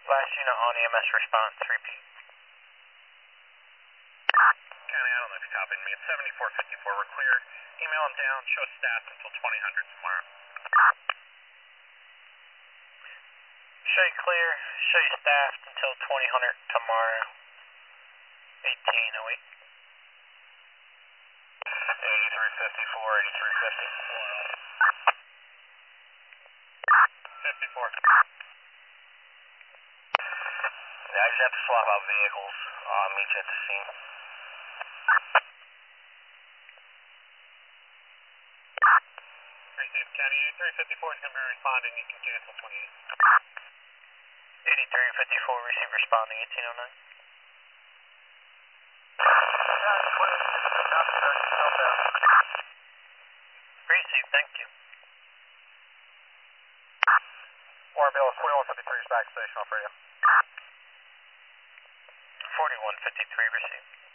Last unit on EMS response, repeat. County, I don't know if you're copying me. It's 7454. We're clear. Email them down. Show staff until 2000 tomorrow. Show you clear. Show you staffed until 2000 tomorrow. 18 a week. 8354, 8350. 54. Yeah, I just have to swap out vehicles. I'll meet you at the scene. Received, County. 8354 is going to be responding. You can cancel 28. 8354, receive responding, 1809. Receive, thank you. Warren Bill, 4153 is back station off radio. 4153, receive.